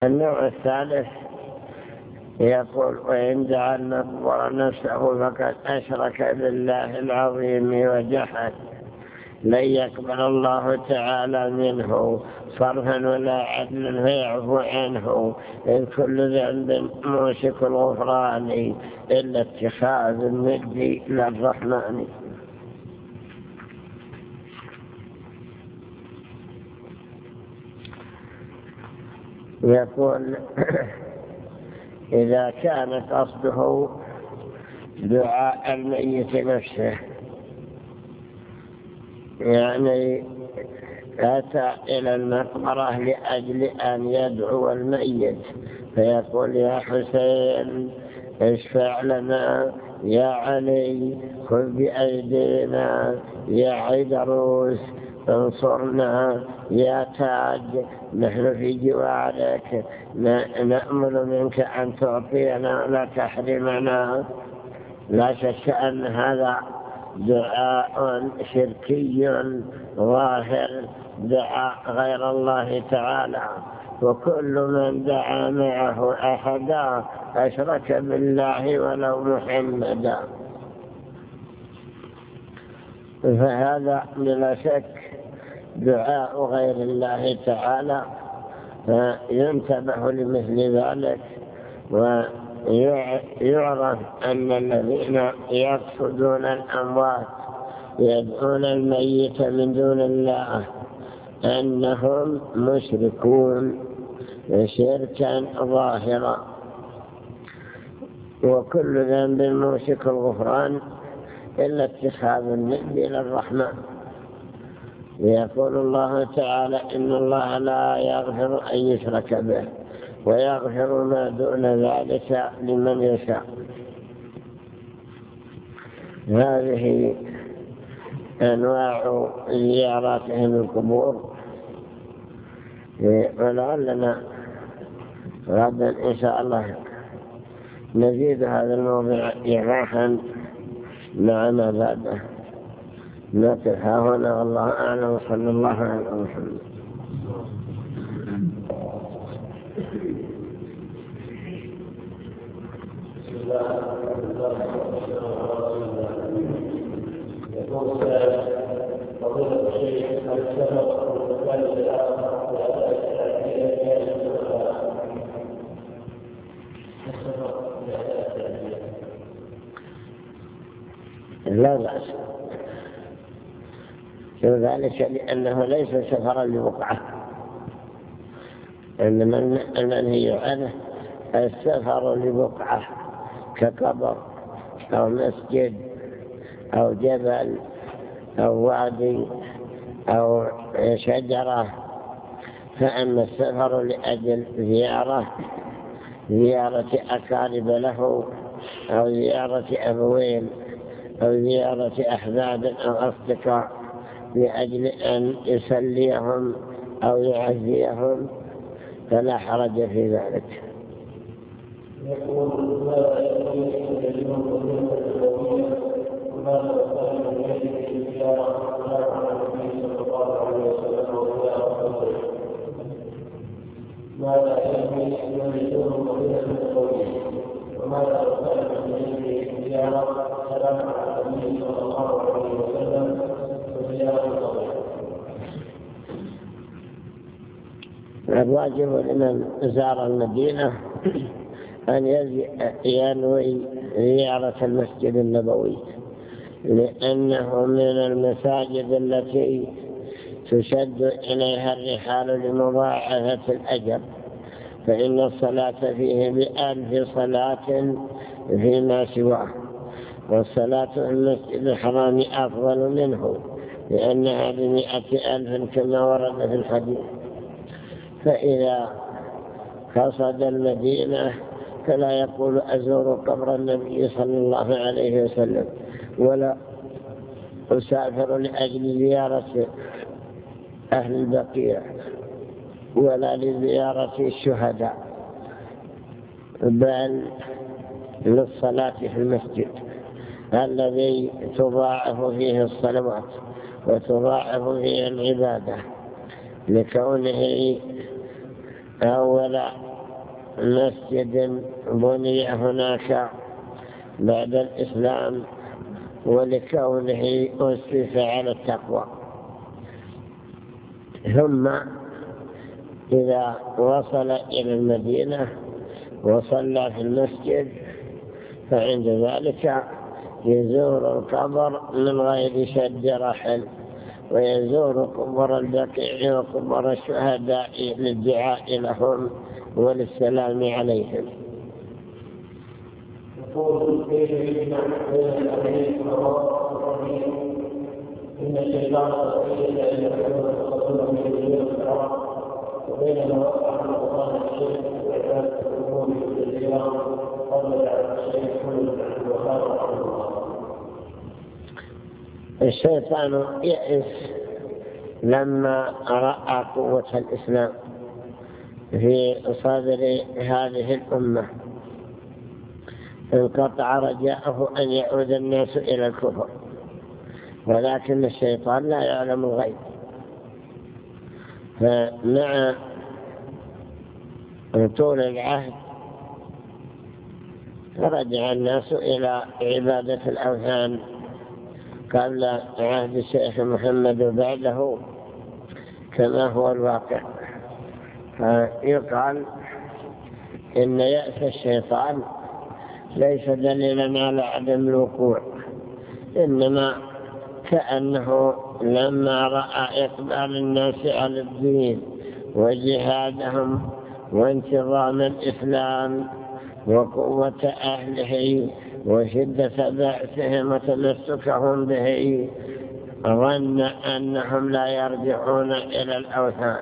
النوع الثالث يقول: وإن دعا المقبور نفسه فقد أشرك بالله العظيم وجحد، لن يقبل الله تعالى منه صرفا ولا عدلا فيعفو عنه، إذ كل ذنب موشك الغفران إلا اتخاذ الند للرحمن. يقول: إذا كان قصده دعاء الميت نفسه، يعني أتى إلى المقبرة لأجل أن يدعو الميت فيقول: يا حسين اشفع لنا، يا علي خذ بأيدينا، يا عيدروس انصرنا، يا تاج نحن في جوارك، نأمل منك أن تعطينا لا تحرمنا. لا شك أن هذا دعاء شركي ظاهر، دعاء غير الله تعالى، وكل من دعا معه أحدا أشرك بالله ولو محمدا. فهذا بلا شك دعاء غير الله تعالى، فينتبه لمثل ذلك. ويعرف أن الذين يقصدون الأموات يدعون الميت من دون الله أنهم مشركون شركا ظاهرا، وكل ذنب موشك الغفران إلا اتخاذ الند للرحمن. يقول الله تعالى: إن الله لا يغفر أن يشرك به ويغفر ما دون ذلك لمن يشاء. هذه أنواع زياراتهم القبور، ولعلنا غدا إن شاء الله نزيد هذا الموضوع إيضاحا مع ما بعده. نقف هنا والله أعلم، وصلى الله على محمد. لا بأس وذلك لأنه ليس سفرا لبقعة، إنما المنهي عنه السفر لبقعة كقبر أو مسجد أو جبل أو وادي أو شجرة. فأما السفر لأجل زيارة أقارب له أو زيارة أبوين أو زيارة أحباب أو أصدقاء لأجل أن يسليهم أو يعزيهم فلا حرج في ذلك. يقول: ماذا يقول اليوم وماذا يقول الزيارة على النبي صلى الله عليه وسلم وزيارة ماذا يقول اليوم وماذا يقول الزيارة السلام على النبي صلى الله عليه وسلم وزيارة الواجب لمن زار المدينة أن ينوي زيارة المسجد النبوي، لأنه من المساجد التي تشد إليها الرحال لمضاعفة الأجر، فإن الصلاة فيه ب1000 صلاة فيما سواه، والصلاة في المسجد الحرام أفضل منه لأنها ب100,000 كما ورد في الحديث. فإذا قصد المدينة فلا يقول: أزور قبر النبي صلى الله عليه وسلم، ولا أسافر لأجل زيارة أهل البقيع، ولا لزيارة الشهداء، بل للصلاة في المسجد الذي تضاعف فيه الصلوات وتضاعف فيه العبادة، لكونه أول مسجد بني هناك بعد الإسلام ولكونه أسس على التقوى. ثم إذا وصل إلى المدينة وصلى في المسجد فعند ذلك يزور القبر من غير شد رحل، ويزور قبور البقيع وقبور الشهداء للدعاء لهم وللسلام عليهم. يقول كيف يجمع بين الأمرين إن الشيطان قيل أن يكون الرسول من الدين والصراط وبين ما وقع من قرآن الشيخ وعبادة الأمور بالزيارة قبل الشيخ وخالق الله. الشيطان يئس لما رأى قوة الإسلام في صدر هذه الأمة، انقطع رجاءه أن يعود الناس إلى الكفر، ولكن الشيطان لا يعلم الغيب. فمع طول العهد رجع الناس إلى عبادة الأوثان قبل عهد الشيخ محمد وبعده كما هو الواقع. فيقال إن يأس الشيطان ليس دليلا على عدم الوقوع، إنما كأنه لما رأى إقبال الناس على الدين وجهادهم وانتظام الإسلام وقوة أهله وشدة بأسهم وتمسكهم به، ظن أنهم لا يرجعون إلى الأوثان،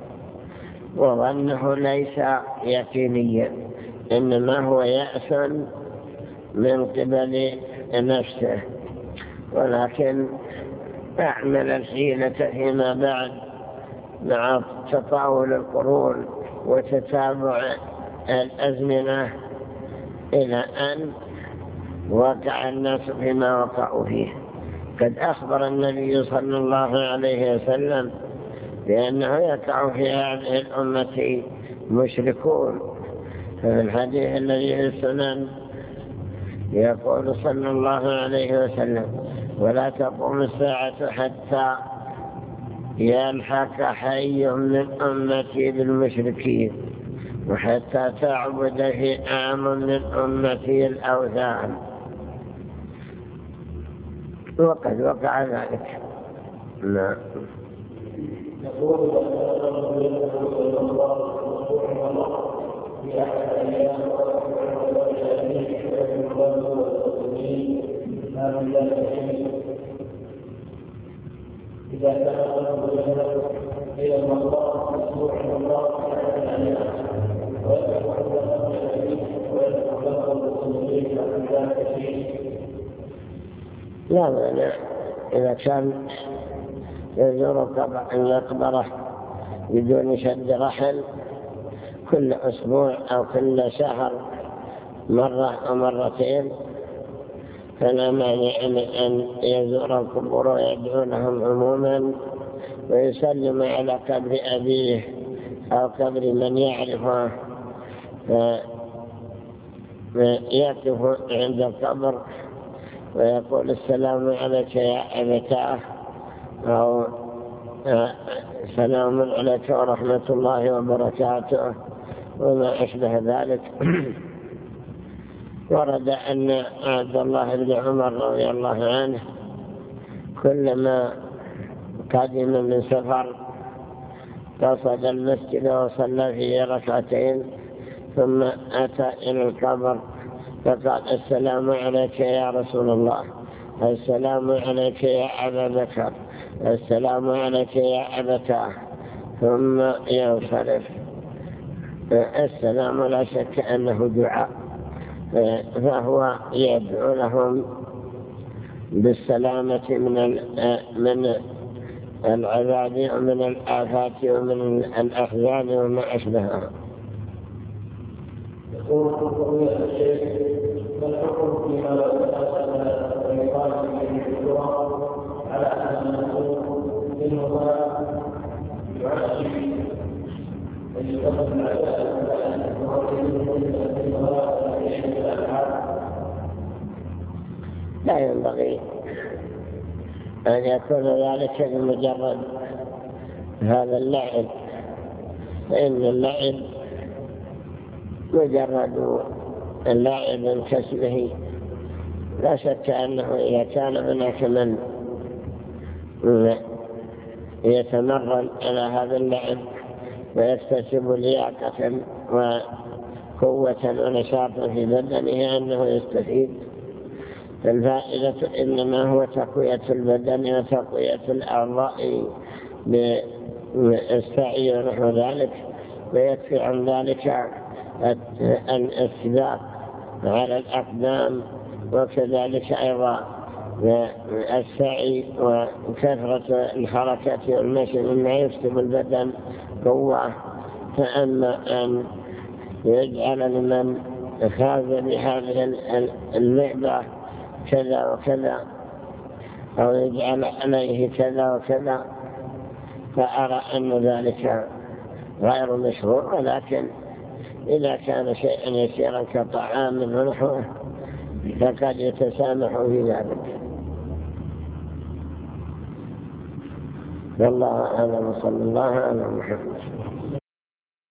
وظنه ليس يقينيا، إنما هو يأس من قبل نفسه. ولكن أعمل الحيلة فيما بعد مع تطاول القرون وتتابع الأزمنة إلى أن وقع الناس فيما وقعوا فيه. قد أخبر النبي صلى الله عليه وسلم بأنه يقع في هذه الأمة مشركون. ففي الحديث الذي في السنن يقول صلى الله عليه وسلم: ولا تقوم الساعة حتى يلحق حي من أمتي بالمشركين وحتى تعبد فئام من أمتي الأوثان. وقد وقع ذلك. نعم. يقول في أحد الأيام إذا كان الرجل إلى المطار مسموع الله في أحد الأيام ويدعو له المسلمين عن ذلك شيء. لا مانع إذا كان يزور المقبرة بدون شد رحل كل أسبوع أو كل شهر مرة أو مرتين، فلا مانع أن يزور القبور ويدعو لهم عموما ويسلم على قبر أبيه أو قبر من يعرفه، فيقف عند القبر ويقول: السلام عليك يا أبتاه، أو سلام عليك ورحمة الله وبركاته، وما أشبه ذلك. ورد أن عبد الله بن عمر رضي الله عنه كلما قدم من سفر قصد المسجد وصلى فيه ركعتين ثم أتى إلى القبر فقال: السلام عليك يا رسول الله، السلام عليك يا أبا بكر، السلام عليك يا أبتاه، ثم ينصرف. السلام لا شك أنه دعاء، فهو يدعو لهم بالسلامة من العذاب ومن الآفات ومن الأحزان وما أشبهها. يقول قضية الشيخ: ما الحكم فيما لو تأثر ويقال به الدكتوراه على أن نقول إنه لا يعشي ويقدم العداء لا ينبغي أن يكون ذلك بمجرد هذا اللعب، فإن اللعب مجرد اللعب كسبه. لا شك أنه إذا كان هناك من يتمرن على هذا اللعب ويكتسب لياقة وقوة ونشاطا في بدنه أنه يستفيد. فالفائدة إنما هو تقوية البدن وتقوية الأعضاء بالسعي ونحو ذلك، ويكفي عن ذلك السباق على الأقدام، وكذلك أيضا السعي وكثرة الحركات والمشي مما يكسب البدن قوة. فأما أن يجعل لمن خاز بهذه اللعبة كذا وكذا أو يجعل عليه كذا وكذا، فأرى أن ذلك غير مشروع. ولكن إذا كان شيئا يسيرا كطعام ونحوه فقد يتسامح في ذلك. والله أعلم، صلى الله على محمد.